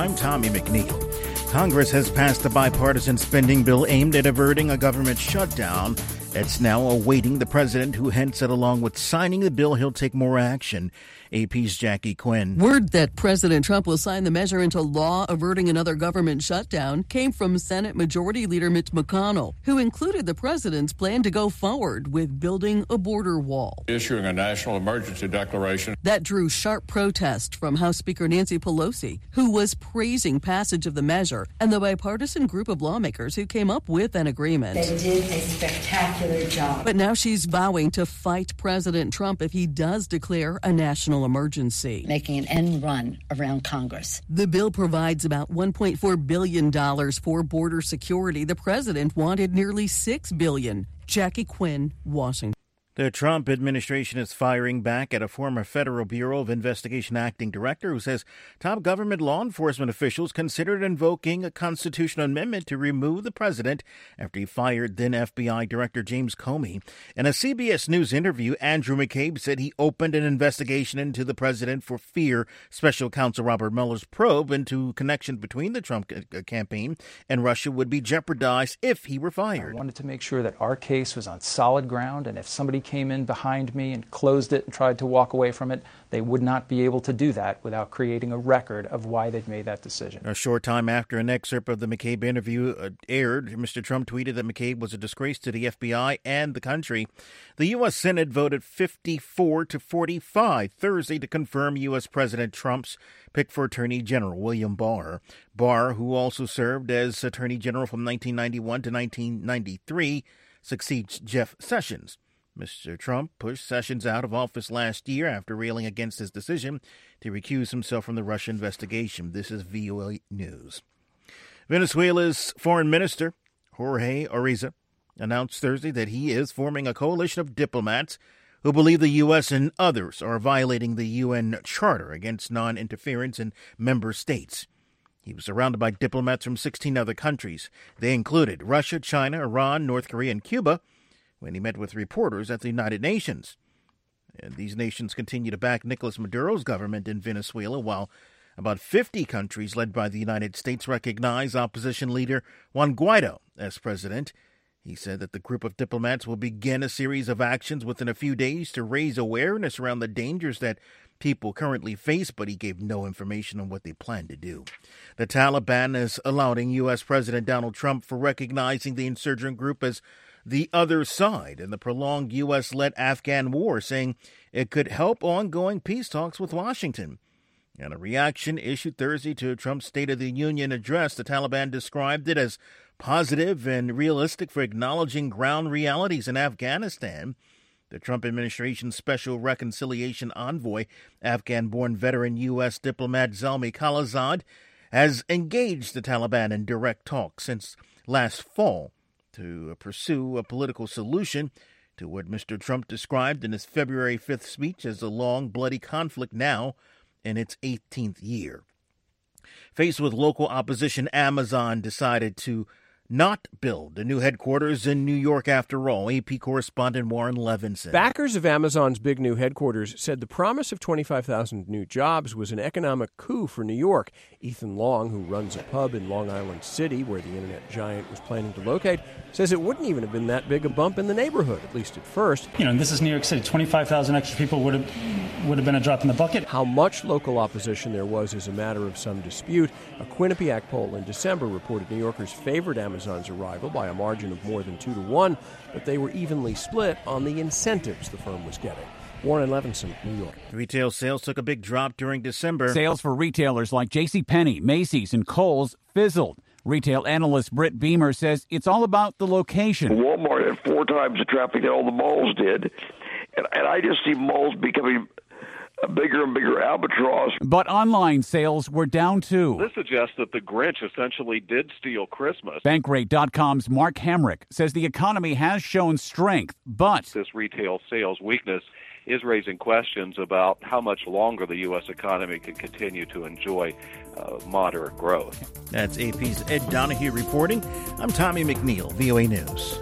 I'm Tommy McNeil. Congress has passed a bipartisan spending bill aimed at averting a government shutdown. It's now awaiting the president, who hints that along with signing the bill, he'll take more action. AP's Jackie Quinn. Word that President Trump will sign the measure into law averting another government shutdown came from Senate Majority Leader Mitch McConnell, who included the president's plan to go forward with building a border wall. Issuing a national emergency declaration. That drew sharp protest from House Speaker Nancy Pelosi, who was praising passage of the measure, and the bipartisan group of lawmakers who came up with an agreement. They did a spectacular job. But now she's vowing to fight President Trump if he does declare a national emergency. Making an end run around Congress. The bill provides about $1.4 billion for border security. The president wanted nearly $6 billion. Jackie Quinn, Washington. The Trump administration is firing back at a former Federal Bureau of Investigation acting director who says top government law enforcement officials considered invoking a constitutional amendment to remove the president after he fired then FBI Director James Comey. In a CBS News interview, Andrew McCabe said he opened an investigation into the president for fear Special Counsel Robert Mueller's probe into connection between the Trump campaign and Russia would be jeopardized if he were fired. I wanted to make sure that our case was on solid ground, and if somebody came in behind me and closed it and tried to walk away from it, they would not be able to do that without creating a record of why they've made that decision. A short time after an excerpt of the McCabe interview aired, Mr. Trump tweeted that McCabe was a disgrace to the FBI and the country. The U.S. Senate voted 54-45 Thursday to confirm U.S. President Trump's pick for Attorney General William Barr. Barr, who also served as Attorney General from 1991 to 1993, succeeds Jeff Sessions. Mr. Trump pushed Sessions out of office last year after railing against his decision to recuse himself from the Russia investigation. This is VOA News. Venezuela's foreign minister, Jorge Araiza, announced Thursday that he is forming a coalition of diplomats who believe the U.S. and others are violating the UN Charter against non-interference in member states. He was surrounded by diplomats from 16 other countries. They included Russia, China, Iran, North Korea, and Cuba, when he met with reporters at the United Nations. And these nations continue to back Nicolas Maduro's government in Venezuela, while about 50 countries led by the United States recognize opposition leader Juan Guaido as president. He said that the group of diplomats will begin a series of actions within a few days to raise awareness around the dangers that people currently face, but he gave no information on what they plan to do. The Taliban is lauding U.S. President Donald Trump for recognizing the insurgent group as the other side in the prolonged U.S.-led Afghan war, saying it could help ongoing peace talks with Washington. In a reaction issued Thursday to Trump's State of the Union address, the Taliban described it as positive and realistic for acknowledging ground realities in Afghanistan. The Trump administration's special reconciliation envoy, Afghan-born veteran U.S. diplomat Zalmay Khalilzad, has engaged the Taliban in direct talks since last fall to pursue a political solution to what Mr. Trump described in his February 5th speech as a long, bloody conflict now in its 18th year. Faced with local opposition, Amazon decided to not build a new headquarters in New York after all. AP correspondent Warren Levinson. Backers of Amazon's big new headquarters said the promise of 25,000 new jobs was an economic coup for New York. Ethan Long, who runs a pub in Long Island City, where the internet giant was planning to locate, says it wouldn't even have been that big a bump in the neighborhood, at least at first. This is New York City. 25,000 extra people would have been a drop in the bucket. How much local opposition there was is a matter of some dispute. A Quinnipiac poll in December reported New Yorkers favored Amazon's arrival by a margin of more than 2-1, but they were evenly split on the incentives the firm was getting. Warren Levinson, New York. Retail sales took a big drop during December. Sales for retailers like JCPenney, Macy's, and Kohl's fizzled. Retail analyst Britt Beamer says it's all about the location. Walmart had 4 times the traffic that all the malls did, and I just see malls becoming a bigger and bigger albatross. But online sales were down too. This suggests that the Grinch essentially did steal Christmas. Bankrate.com's Mark Hamrick says the economy has shown strength, but this retail sales weakness is raising questions about how much longer the U.S. economy can continue to enjoy moderate growth. That's AP's Ed Donahue reporting. I'm Tommy McNeil, VOA News.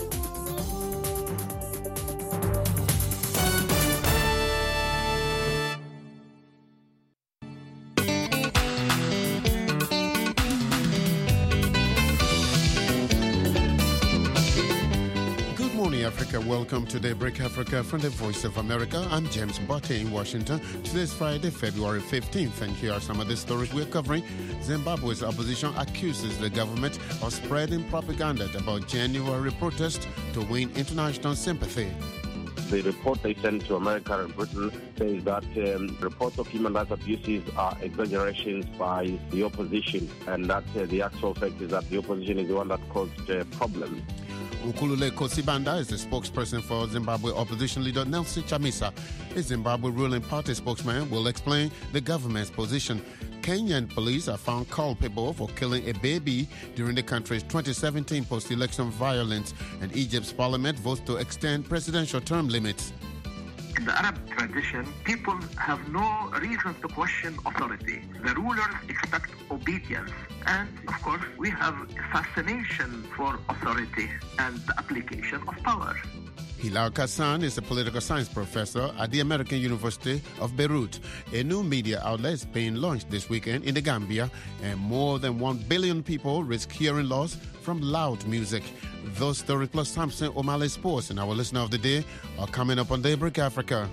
Africa. Welcome to Daybreak Africa from the Voice of America. I'm James Botte in Washington. Today's Friday, February 15th, and here are some of the stories we're covering. Zimbabwe's opposition accuses the government of spreading propaganda about January protests to win international sympathy. The report they sent to America and Britain says that reports of human rights abuses are exaggerations by the opposition, and that the actual fact is that the opposition is the one that caused problems. Nkululeko Sibanda is the spokesperson for Zimbabwe opposition leader Nelson Chamisa. The Zimbabwe ruling party spokesman will explain the government's position. Kenyan police are found culpable for killing a baby during the country's 2017 post-election violence, and Egypt's parliament votes to extend presidential term limits. In the Arab tradition, people have no reason to question authority. The rulers expect obedience. And, of course, we have fascination for authority and the application of power. Hilal Kassan is a political science professor at the American University of Beirut. A new media outlet is being launched this weekend in the Gambia, and more than 1 billion people risk hearing loss from loud music. Those stories plus Samson O'Malley Sports and our listener of the day are coming up on Daybreak Africa.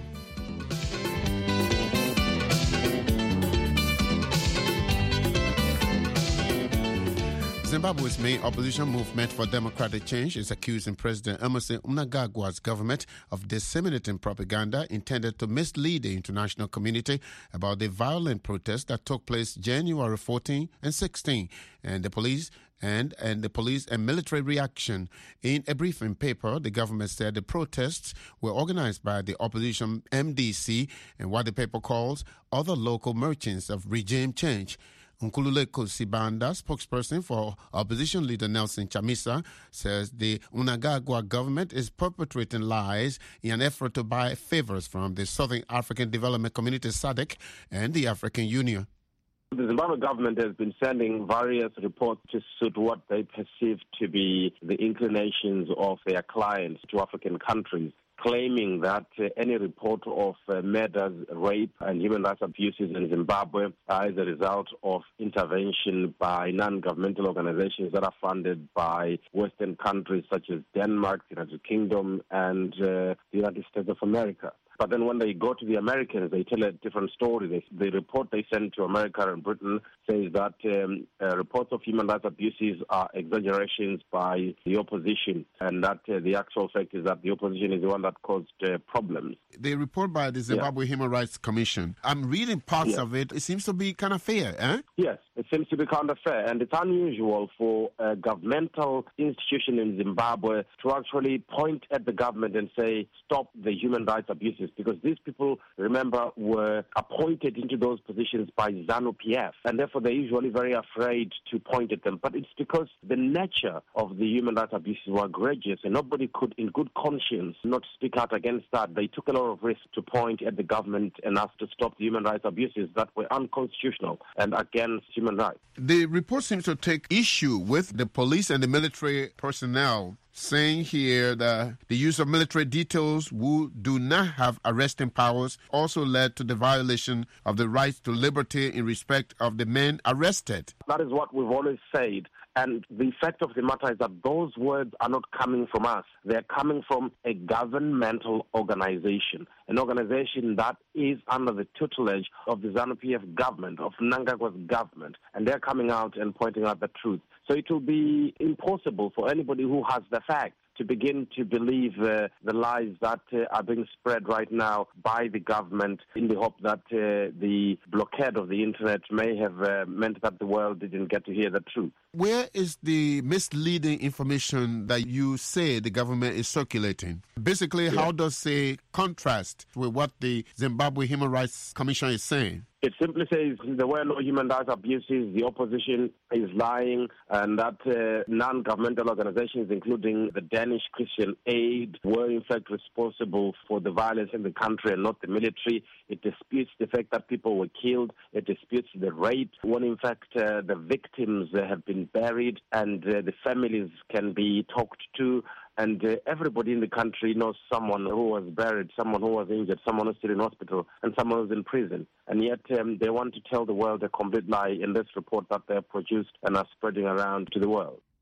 Zimbabwe's main opposition movement for democratic change is accusing President Emmerson Mnangagwa's government of disseminating propaganda intended to mislead the international community about the violent protests that took place January 14 and 16, and the police and military reaction. In a briefing paper, the government said the protests were organized by the opposition MDC and what the paper calls other local merchants of regime change. Nkululeko Sibanda, spokesperson for opposition leader Nelson Chamisa, says the Mnangagwa government is perpetrating lies in an effort to buy favors from the Southern African Development Community SADC and the African Union. The Zimbabwe government has been sending various reports to suit what they perceive to be the inclinations of their clients to African countries, claiming that any report of murders, rape, and human rights abuses in Zimbabwe are as a result of intervention by non-governmental organizations that are funded by Western countries such as Denmark, the United Kingdom, and the United States of America. But then when they go to the Americans, they tell a different story. The report they send to America and Britain says that reports of human rights abuses are exaggerations by the opposition, and that the actual fact is that the opposition is the one that caused problems. The report by the Zimbabwe Human Rights Commission, I'm reading parts of it. It seems to be kind of fair, eh? Yes, it seems to be kind of fair, and it's unusual for a governmental institution in Zimbabwe to actually point at the government and say, stop the human rights abuses, because these people, remember, were appointed into those positions by ZANU-PF, and therefore they're usually very afraid to point at them. But it's because the nature of the human rights abuses were egregious, and nobody could, in good conscience, not speak out against that. They took a lot of risk to point at the government and ask to stop the human rights abuses that were unconstitutional and against human rights. The report seems to take issue with the police and the military personnel, saying here that the use of military details who do not have arresting powers also led to the violation of the rights to liberty in respect of the men arrested. That is what we've always said. And the fact of the matter is that those words are not coming from us. They're coming from a governmental organization, an organization that is under the tutelage of the ZANU-PF government, of Mnangagwa's government, and they're coming out and pointing out the truth. So it will be impossible for anybody who has the facts to begin to believe the lies that are being spread right now by the government in the hope that the blockade of the internet may have meant that the world didn't get to hear the truth. Where is the misleading information that you say the government is circulating? Basically, how does it contrast with what the Zimbabwe Human Rights Commission is saying? It simply says there were no human rights abuses, the opposition is lying, and that non-governmental organizations, including the Danish Christian Aid, were in fact responsible for the violence in the country and not the military. It disputes the fact that people were killed. It disputes the rape, when in fact the victims have been buried and the families can be talked to. And everybody in the country knows someone who was buried, someone who was injured, someone who's still in hospital, and someone who's in prison. And yet they want to tell the world a complete lie in this report that they've produced and are spreading around to the world.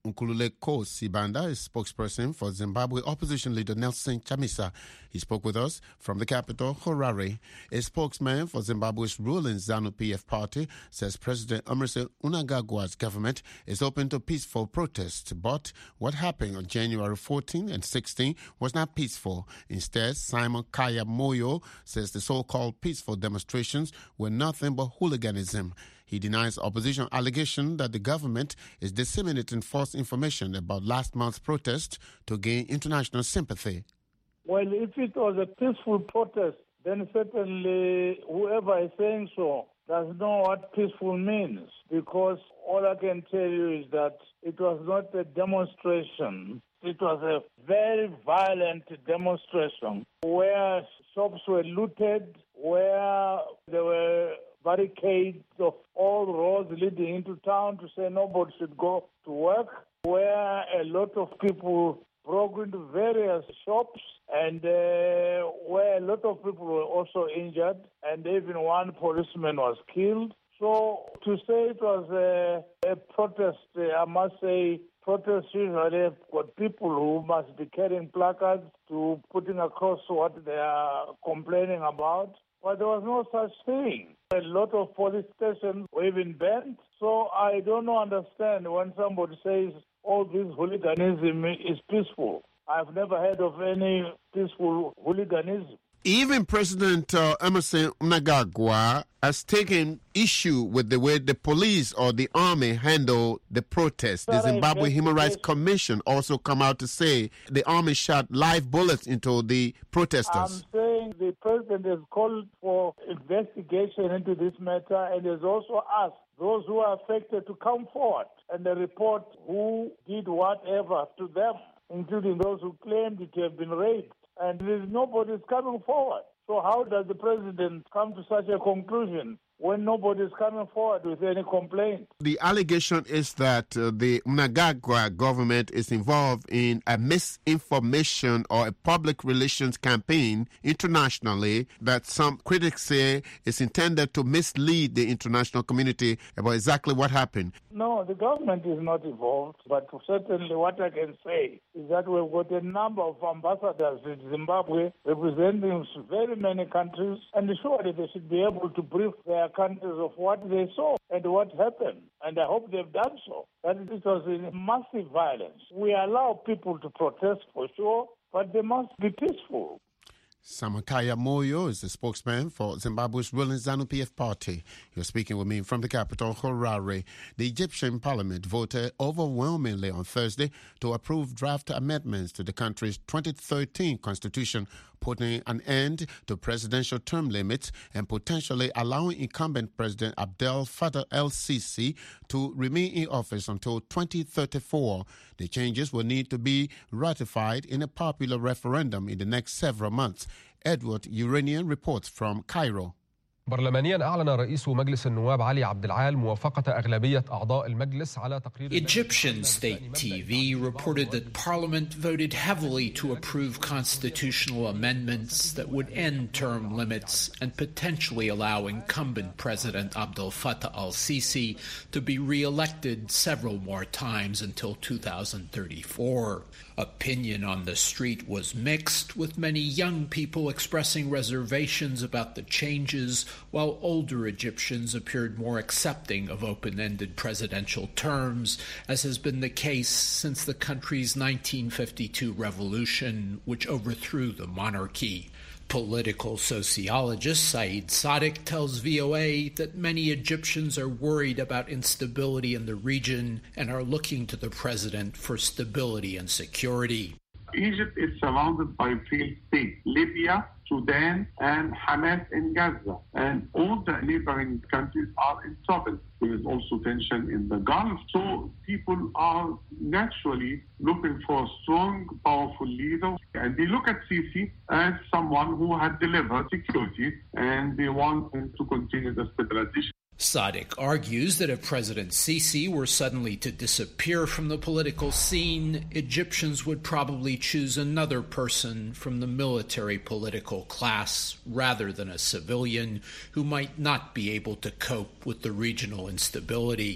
Nkululeko Sibanda is spokesperson for Zimbabwe opposition leader Nelson Chamisa. He spoke with us from the capital, Harare. A spokesman for Zimbabwe's ruling ZANU-PF party says President Emmerson Mnangagwa's government is open to peaceful protests, but what happened on January 14 and 16 was not peaceful. Instead, Simon Kaya Moyo says the so-called peaceful demonstrations were nothing but hooliganism. He denies opposition allegation that the government is disseminating false information about last month's protest to gain international sympathy. Well, if it was a peaceful protest, then certainly whoever is saying so doesn't know what peaceful means, because all I can tell you is that it was not a demonstration. It was a very violent demonstration where shops were looted, where there were barricades of all roads leading into town to say nobody should go to work, where a lot of people broke into various shops and where a lot of people were also injured, and even one policeman was killed. So to say it was a protest, I must say protests usually have got people who must be carrying placards to putting across what they are complaining about. But there was no such thing. A lot of police stations were even banned. So I don't understand when somebody says all this hooliganism is peaceful. I've never heard of any peaceful hooliganism. Even President Emmerson Mnangagwa has taken issue with the way the police or the army handle the protest. The Zimbabwe Human Rights Commission also come out to say the army shot live bullets into the protesters. I'm saying the president has called for investigation into this matter and has also asked those who are affected to come forward and report who did whatever to them, including those who claimed to have been raped. And nobody's coming forward. So how does the president come to such a conclusion when nobody's coming forward with any complaint? The allegation is that the Mnangagwa government is involved in a misinformation or a public relations campaign internationally that some critics say is intended to mislead the international community about exactly what happened. No, the government is not involved, but certainly what I can say is that we've got a number of ambassadors in Zimbabwe representing very many countries, and surely they should be able to brief their countries of what they saw and what happened. And I hope they've done so. That it was a massive violence. We allow people to protest for sure, but they must be peaceful. Samakaya Moyo is the spokesman for Zimbabwe's ruling ZANU-PF party. He was speaking with me from the capital, Harare. The Egyptian parliament voted overwhelmingly on Thursday to approve draft amendments to the country's 2013 constitution, putting an end to presidential term limits and potentially allowing incumbent President Abdel Fattah el-Sisi to remain in office until 2034. The changes will need to be ratified in a popular referendum in the next several months. Edward Uranian reports from Cairo. برلمانيا أعلن رئيس مجلس النواب علي عبد العال موافقة أغلبية أعضاء المجلس على تقرير Egyptian state TV reported that Parliament voted heavily to approve constitutional amendments that would end term limits and potentially allow incumbent President Abdel Fattah al-Sisi to be re-elected several more times until 2034. Opinion on the street was mixed, with many young people expressing reservations about the changes, while older Egyptians appeared more accepting of open-ended presidential terms, as has been the case since the country's 1952 revolution, which overthrew the monarchy. Political sociologist Saeed Sadiq tells VOA that many Egyptians are worried about instability in the region and are looking to the president for stability and security. Egypt is surrounded by failed states, Libya, Sudan, and Hamas in Gaza. And all the neighboring countries are in trouble. There is also tension in the Gulf. So people are naturally looking for a strong, powerful leader. And they look at Sisi as someone who had delivered security, and they want him to continue the stabilization. Sadiq argues that if President Sisi were suddenly to disappear from the political scene, Egyptians would probably choose another person from the military political class rather than a civilian who might not be able to cope with the regional instability.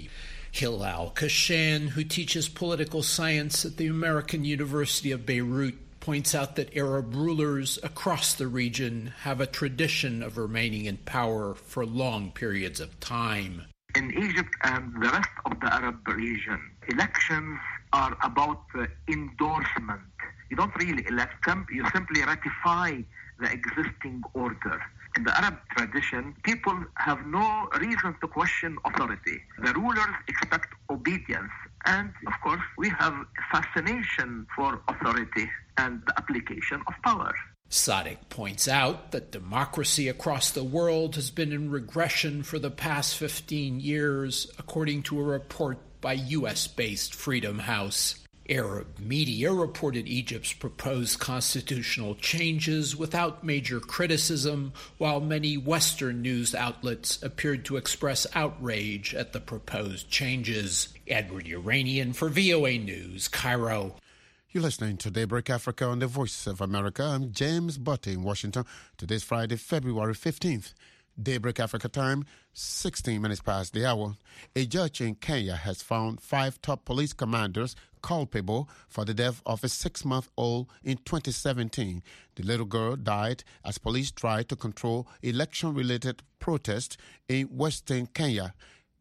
Hilal Kashan, who teaches political science at the American University of Beirut, points out that Arab rulers across the region have a tradition of remaining in power for long periods of time. In Egypt and the rest of the Arab region, elections are about endorsement. You don't really elect them, you simply ratify the existing order. In the Arab tradition, people have no reason to question authority. The rulers expect obedience. And, of course, we have a fascination for authority and the application of power. Sadiq points out that democracy across the world has been in regression for the past 15 years, according to a report by U.S.-based Freedom House. Arab media reported Egypt's proposed constitutional changes without major criticism, while many Western news outlets appeared to express outrage at the proposed changes. Edward Uranian for VOA News, Cairo. You're listening to Daybreak Africa on the Voice of America. I'm James Butte in Washington. Today's Friday, February 15th. Daybreak Africa time, 16 minutes past the hour. A judge in Kenya has found 5 top police commanders culpable for the death of a 6-month-old in 2017. The little girl died as police tried to control election-related protests in western Kenya.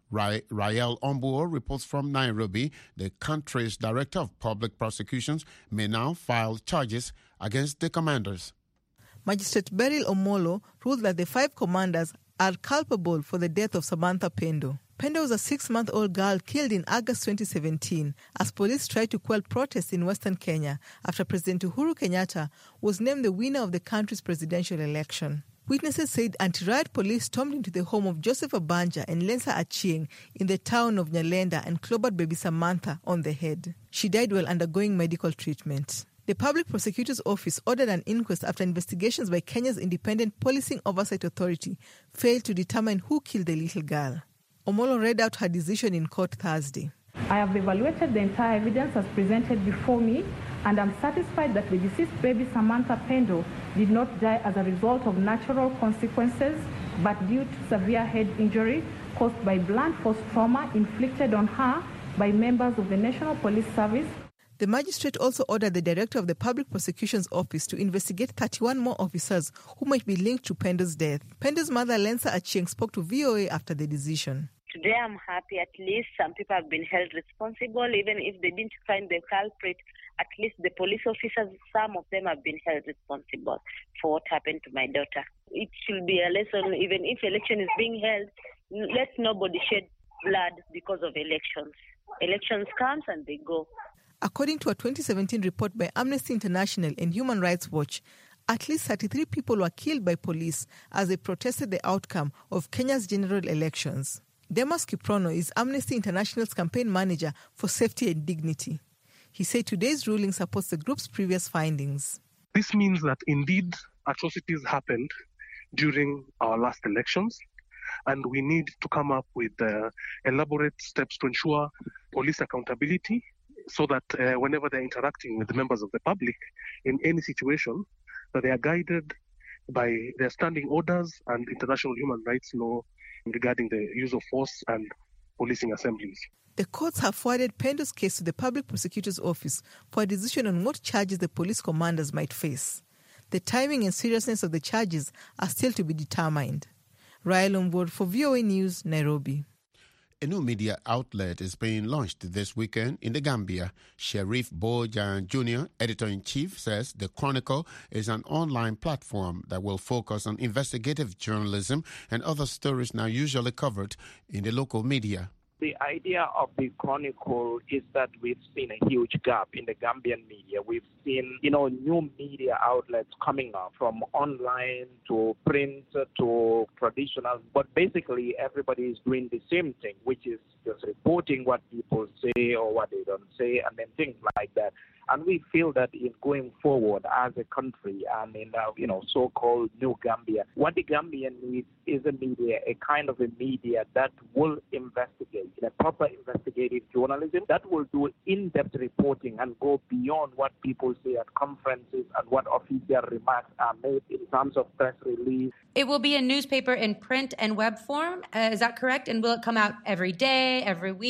Rael Ombuo reports from Nairobi. The country's director of public prosecutions may now file charges against the commanders. Magistrate Beryl Omolo ruled that the 5 commanders are culpable for the death of Samantha Pendo. Pendo was a 6-month-old girl killed in August 2017 as police tried to quell protests in western Kenya after President Uhuru Kenyatta was named the winner of the country's presidential election. Witnesses said anti-riot police stormed into the home of Joseph Abanja and Lensa Achieng in the town of Nyalenda and clobbered baby Samantha on the head. She died while undergoing medical treatment. The Public Prosecutor's Office ordered an inquest after investigations by Kenya's Independent Policing Oversight Authority failed to determine who killed the little girl. Omolo read out her decision in court Thursday. I have evaluated the entire evidence as presented before me, and I'm satisfied that the deceased baby Samantha Pendo did not die as a result of natural consequences, but due to severe head injury caused by blunt force trauma inflicted on her by members of the National Police Service. The magistrate also ordered the director of the Public Prosecution's Office to investigate 31 more officers who might be linked to Pendo's death. Pendo's mother, Lensa Achieng, spoke to VOA after the decision. Today I'm happy at least some people have been held responsible, even if they didn't find the culprit. At least the police officers, some of them have been held responsible for what happened to my daughter. It should be a lesson, even if election is being held, let nobody shed blood because of elections. Elections comes and they go. According to a 2017 report by Amnesty International and Human Rights Watch, at least 33 people were killed by police as they protested the outcome of Kenya's general elections. Demas Kiprono is Amnesty International's campaign manager for safety and dignity. He said today's ruling supports the group's previous findings. This means that indeed atrocities happened during our last elections, and we need to come up with elaborate steps to ensure police accountability so that whenever they're interacting with the members of the public in any situation, that they are guided by their standing orders and international human rights law regarding the use of force and policing assemblies. The courts have forwarded Pendo's case to the Public Prosecutor's Office for a decision on what charges the police commanders might face. The timing and seriousness of the charges are still to be determined. Rael Ombuo for VOA News, Nairobi. A new media outlet is being launched this weekend in the Gambia. Sheriff Bojan Jr., editor-in-chief, says The Chronicle is an online platform that will focus on investigative journalism and other stories now usually covered in the local media. The idea of The Chronicle is that we've seen a huge gap in the Gambian media. We've seen, new media outlets coming up from online to print to traditional. But basically, everybody is doing the same thing, which is just reporting what people say or what they don't say, and then things like that. And we feel that in going forward as a country and in so-called New Gambia, what the Gambian needs is a media, a kind of a media that will investigate, a proper investigative journalism that will do in-depth reporting and go beyond what people say at conferences and what official remarks are made in terms of press release. It will be a newspaper in print and web form, is that correct? And will it come out every day, every week?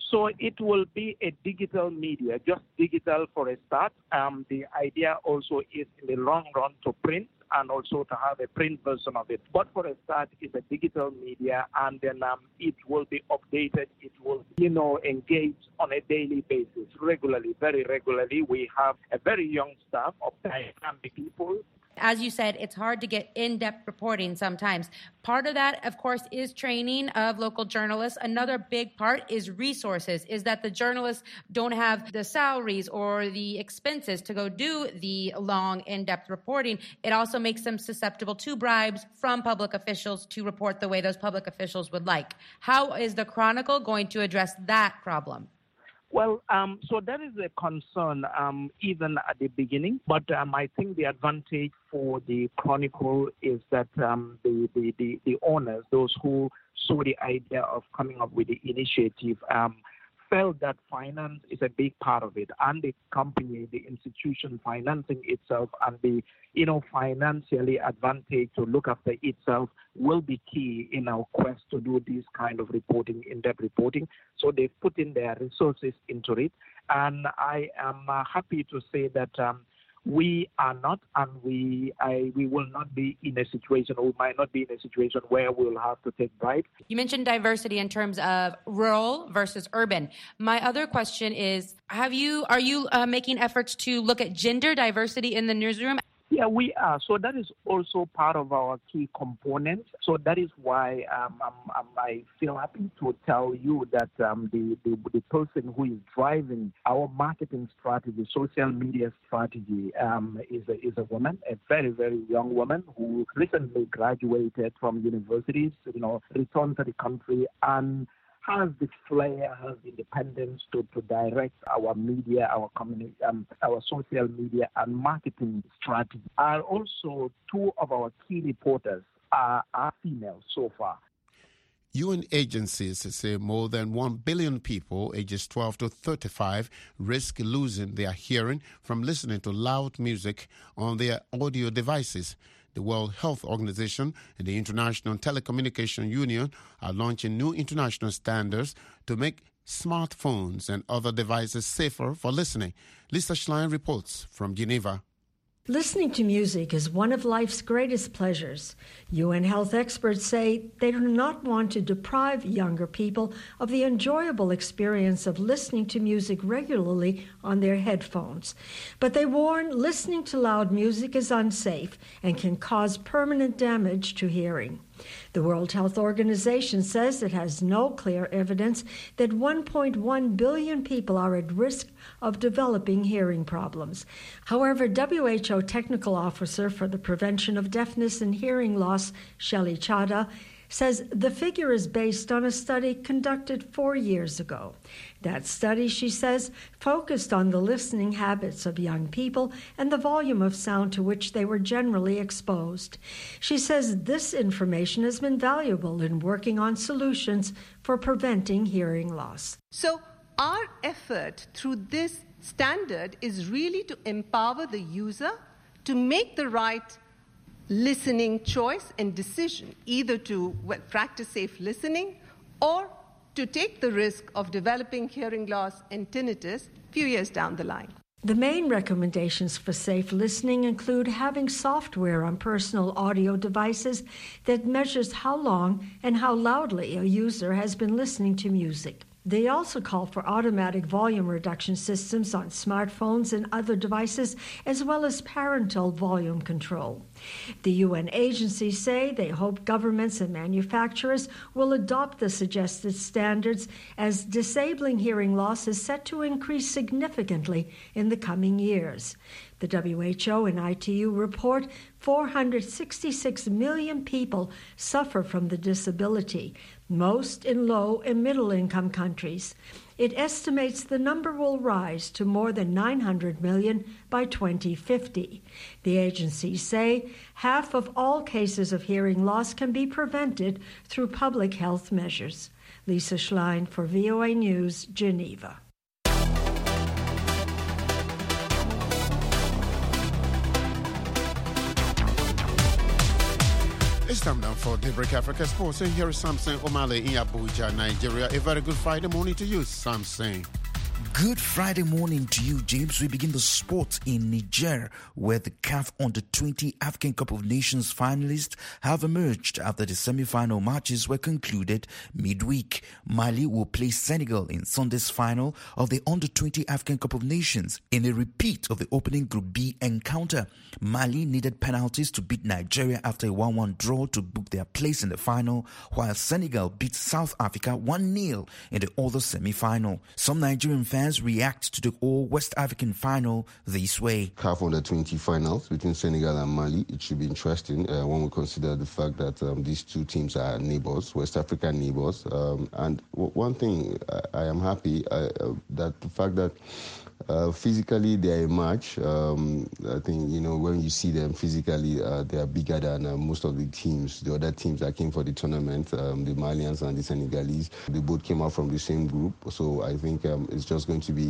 So it will be a digital media, just digital for a start. The idea also is in the long run to print and also to have a print version of it. But for a start, it's a digital media, and then it will be updated. It will, engage on a daily basis, regularly, very regularly. We have a very young staff of dynamic people. As you said, it's hard to get in-depth reporting sometimes. Part of that, of course, is training of local journalists. Another big part is resources, is that the journalists don't have the salaries or the expenses to go do the long, in-depth reporting. It also makes them susceptible to bribes from public officials to report the way those public officials would like. How is the Chronicle going to address that problem? Well, so that is a concern even at the beginning, but I think the advantage for the Chronicle is that the owners, those who saw the idea of coming up with the initiative, felt that finance is a big part of it, and the company, the institution financing itself and the financially advantage to look after itself will be key in our quest to do this kind of reporting, in-depth reporting. So they've put in their resources into it, and I am happy to say that we are not, and we will not be in a situation, or we might not be in a situation where we'll have to take bribes. You mentioned diversity in terms of rural versus urban. My other question is, are you making efforts to look at gender diversity in the newsroom? Yeah, we are. So that is also part of our key component. So that is why I feel happy to tell you that the person who is driving our marketing strategy, social media strategy, is a woman, a very, very young woman who recently graduated from universities, returned to the country and has the flair, has the independence to direct our media, our community, our social media and marketing strategy. And also, two of our key reporters are female so far. UN agencies say more than 1 billion people ages 12 to 35 risk losing their hearing from listening to loud music on their audio devices. The World Health Organization and the International Telecommunication Union are launching new international standards to make smartphones and other devices safer for listening. Lisa Schlein reports from Geneva. Listening to music is one of life's greatest pleasures. UN health experts say they do not want to deprive younger people of the enjoyable experience of listening to music regularly on their headphones. But they warn listening to loud music is unsafe and can cause permanent damage to hearing. The World Health Organization says it has no clear evidence that 1.1 billion people are at risk of developing hearing problems. However, WHO Technical Officer for the Prevention of Deafness and Hearing Loss, Shelley Chadha, says the figure is based on a study conducted 4 years ago. That study, she says, focused on the listening habits of young people and the volume of sound to which they were generally exposed. She says this information has been valuable in working on solutions for preventing hearing loss. So our effort through this standard is really to empower the user to make the right listening choice and decision, either to practice safe listening or to take the risk of developing hearing loss and tinnitus a few years down the line. The main recommendations for safe listening include having software on personal audio devices that measures how long and how loudly a user has been listening to music. They also call for automatic volume reduction systems on smartphones and other devices, as well as parental volume control. The UN agencies say they hope governments and manufacturers will adopt the suggested standards, as disabling hearing loss is set to increase significantly in the coming years. The WHO and ITU report 466 million people suffer from the disability, most in low and middle-income countries. It estimates the number will rise to more than 900 million by 2050. The agencies say half of all cases of hearing loss can be prevented through public health measures. Lisa Schlein for VOA News, Geneva. It's time now for Daybreak Africa Sports, and here is Samson Omale in Abuja, Nigeria. A very good Friday morning to you, Samson. Good Friday morning to you, James. We begin the sports in Niger, where the CAF Under-20 African Cup of Nations finalists have emerged after the semi-final matches were concluded midweek. Mali will play Senegal in Sunday's final of the Under-20 African Cup of Nations in a repeat of the opening Group B encounter. Mali needed penalties to beat Nigeria after a 1-1 draw to book their place in the final, while Senegal beat South Africa 1-0 in the other semi-final. Some Nigerian fans react to the all-West African final this way. CAF Under-20 finals between Senegal and Mali. It should be interesting when we consider the fact that these two teams are neighbors, West African neighbors. And one thing I am happy that the fact that physically they are a match. I think, when you see them physically, they are bigger than most of the other teams that came for the tournament, the Malians and the Senegalese. They both came out from the same group. So I think it's just going to be,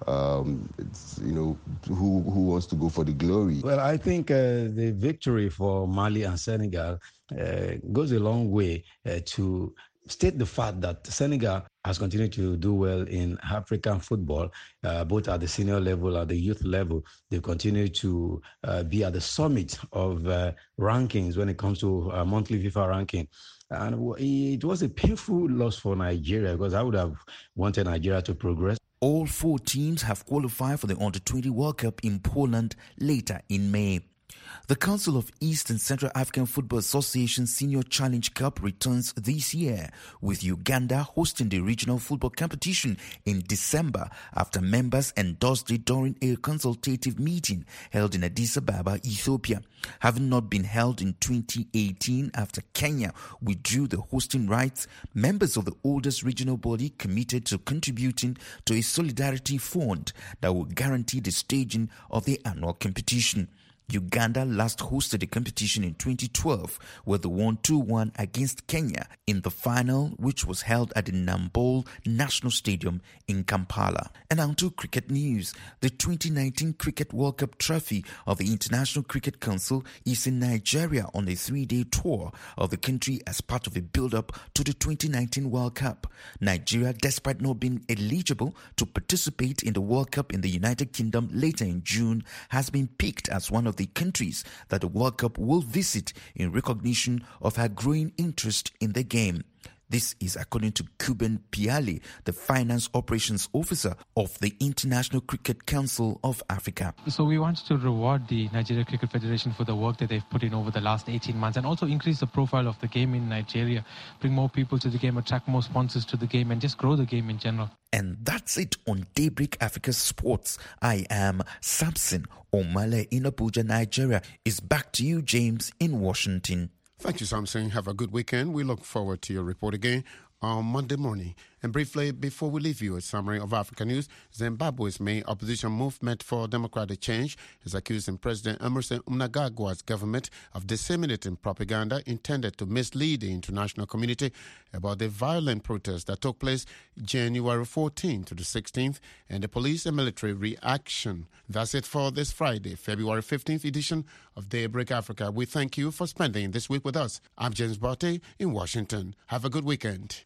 who wants to go for the glory. Well, I think the victory for Mali and Senegal goes a long way to state the fact that Senegal has continued to do well in African football, both at the senior level and the youth level. They continue to be at the summit of rankings when it comes to monthly FIFA ranking. And it was a painful loss for Nigeria, because I would have wanted Nigeria to progress. All 4 teams have qualified for the Under-20 World Cup in Poland later in May. The Council of East and Central African Football Association Senior Challenge Cup returns this year, with Uganda hosting the regional football competition in December after members endorsed it during a consultative meeting held in Addis Ababa, Ethiopia. Having not been held in 2018 after Kenya withdrew the hosting rights, members of the oldest regional body committed to contributing to a solidarity fund that will guarantee the staging of the annual competition. Uganda last hosted the competition in 2012, where they won 2-1 against Kenya in the final, which was held at the Namboole National Stadium in Kampala. And on to cricket news. The 2019 Cricket World Cup trophy of the International Cricket Council is in Nigeria on a 3-day tour of the country as part of a build-up to the 2019 World Cup. Nigeria, despite not being eligible to participate in the World Cup in the United Kingdom later in June, has been picked as one of the countries that the World Cup will visit in recognition of her growing interest in the game. This is according to Kuben Piali, the Finance Operations Officer of the International Cricket Council of Africa. So we want to reward the Nigeria Cricket Federation for the work that they've put in over the last 18 months, and also increase the profile of the game in Nigeria, bring more people to the game, attract more sponsors to the game, and just grow the game in general. And that's it on Daybreak Africa Sports. I am Samson Omale in Abuja, Nigeria. It's back to you, James, in Washington. Thank you, Samson. Have a good weekend. We look forward to your report again on Monday morning. And briefly, before we leave you, a summary of African news. Zimbabwe's main opposition movement for democratic change is accusing President Emmerson Mnangagwa's government of disseminating propaganda intended to mislead the international community about the violent protests that took place January 14th to the 16th and the police and military reaction. That's it for this Friday, February 15th edition of Daybreak Africa. We thank you for spending this week with us. I'm James Barty in Washington. Have a good weekend.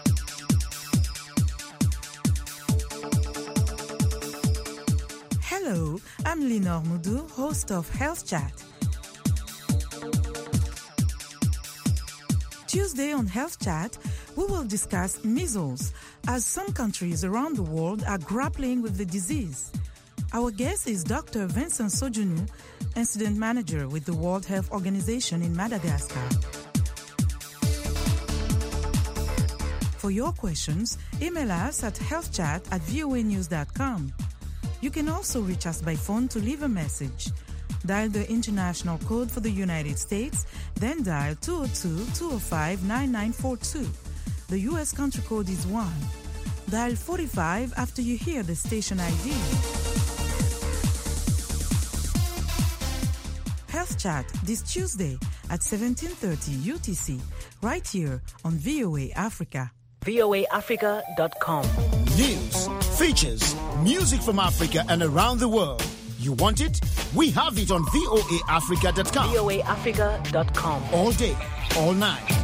Hello, I'm Lenore Mudu, host of Health Chat. Tuesday on Health Chat, we will discuss measles, as some countries around the world are grappling with the disease. Our guest is Dr. Vincent Sojunu, Incident Manager with the World Health Organization in Madagascar. For your questions, email us at healthchat@voanews.com. You can also reach us by phone to leave a message. Dial the international code for the United States, then dial 202-205-9942. The U.S. country code is 1. Dial 45 after you hear the station ID. Health Chat this Tuesday at 17:30 UTC, right here on VOA Africa. voaafrica.com. News, features, music from Africa and around the world. You want it? We have it on voaafrica.com. voaafrica.com. All day, all night.